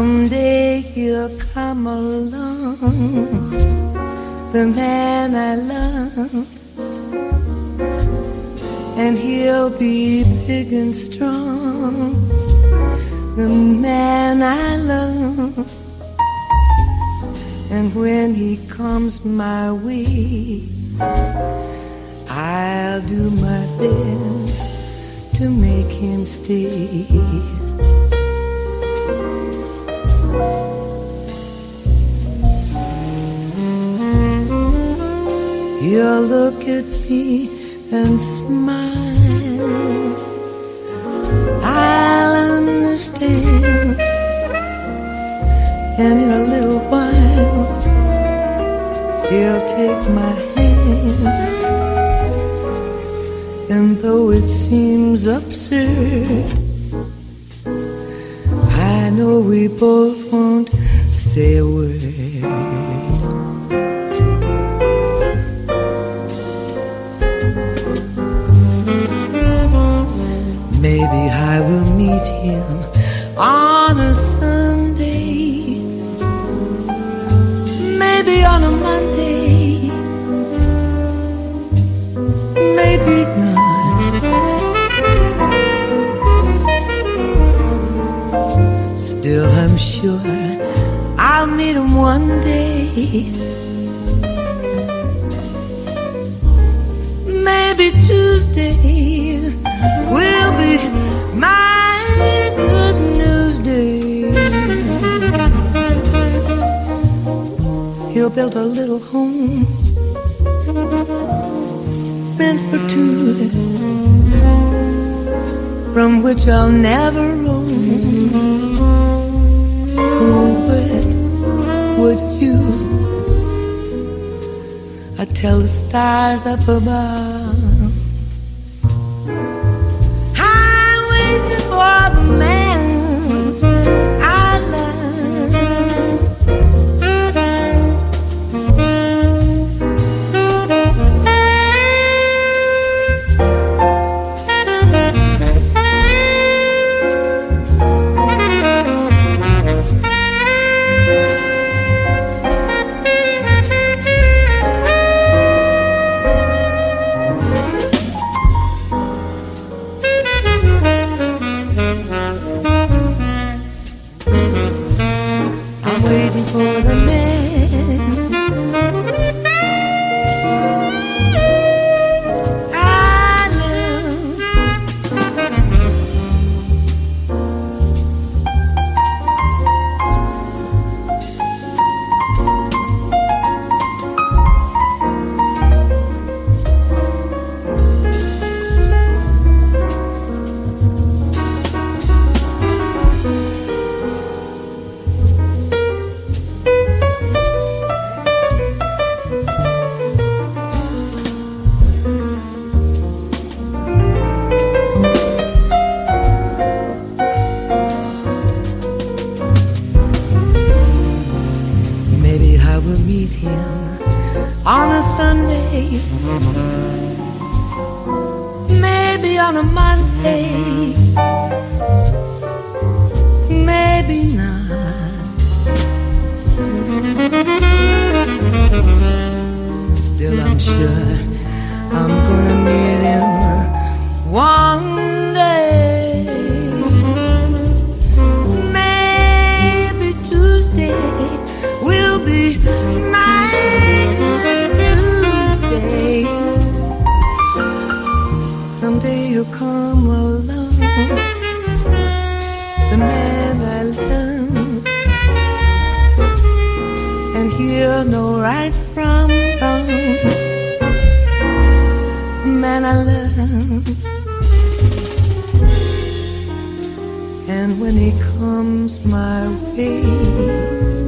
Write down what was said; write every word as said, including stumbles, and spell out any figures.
Someday he'll come along, the man I love, and he'll be big and strong, the man I love. And when he comes my way, I'll do my best to make him stay. He'll look at me and smile, I'll understand, and in a little while he'll take my hand. And though it seems absurd, I know we both won't say a word. Maybe I will meet him on a Sunday, maybe on a Monday, maybe not. Still I'm sure I'll meet him one day. Maybe Tuesday will be my good news day. He'll build a little home meant for two, from which I'll never roam. Who would, would you? I tell the stars up above, for the man I love. For the man I love. On a Sunday, maybe on a Monday, maybe not. Still I'm sure I'm gonna meet him one day. Maybe Tuesday will be my someday you'll come along, the man I love, and he'll know right from wrong, man I love. And when he comes my way,